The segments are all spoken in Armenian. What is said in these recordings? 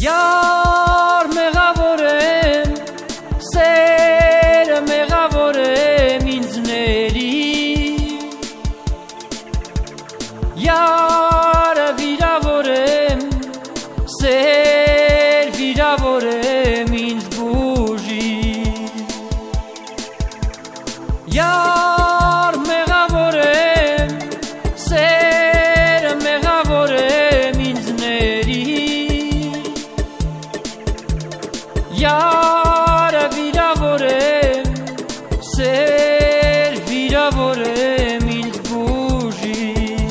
Yar meğavorem, sere meğavorem inzների Yar viravorem, ser viravorem inz բուժի Yar meğavorem, sere meğavorem inzների Yar viravorem, ser viravorem inz բուժի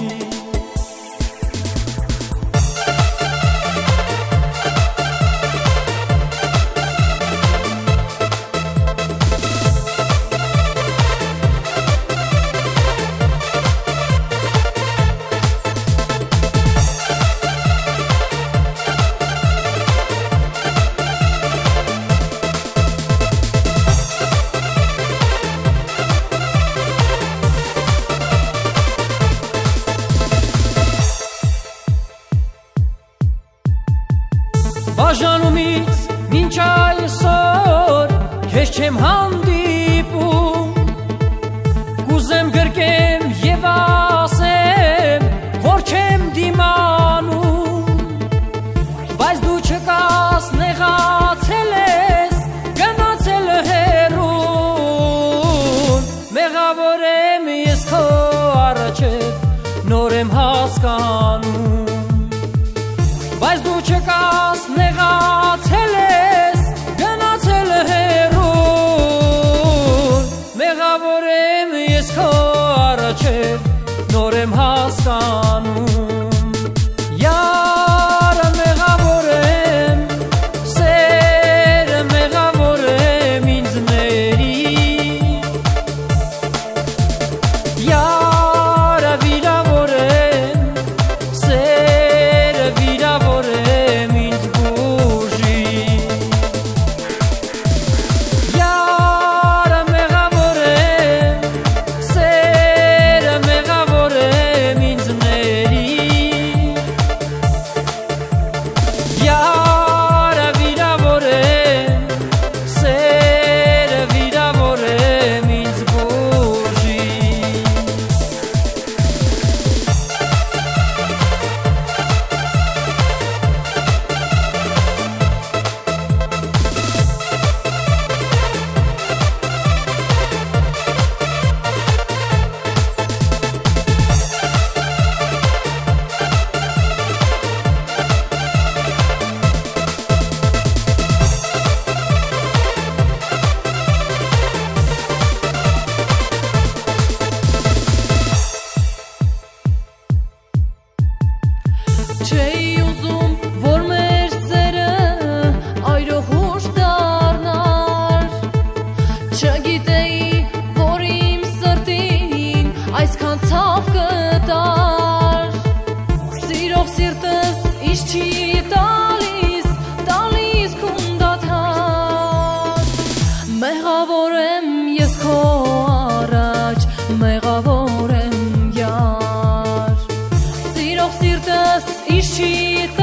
Բաժանումից մինչ այսօր քեզ չեմ հանդիպում Կուզեմ գրկեմ և ասեմ որ չեմ դիմանում Բայց դու չկաս նեղացել ես գնացել հեռուն Մեղավոր եմ ես քո առաջև նոր եմ հասկանում Բայց դու չկաս նեղացել ես, գնացել հեռուն Մեղավոր եմ ես քո առաջև, նոր եմ հասկանում Յարը մեղավոր եմ, սերը մեղավոր եմ ինձների Յարը վիրավոր եմ, սերը վիրավոր եմ ինձ բուժի Յարը մեղավոր եմ, սերը մեղավոր եմ ինձների Յարը վիրավոր եմ, սերը վիրավոր եմ ինձ բուժի Չէի ուզում, որ մեր սերը այրոհուշ դառնար Չգիտեի, որ իմ սրտին այսքան ցավ կտար Սիրող սիրտս ինչ չի տալիս քունդաթար Մեղավոր եմ ես քո առաջ, մեղավոր եմ յար Սիրող սիրտս ինչ չի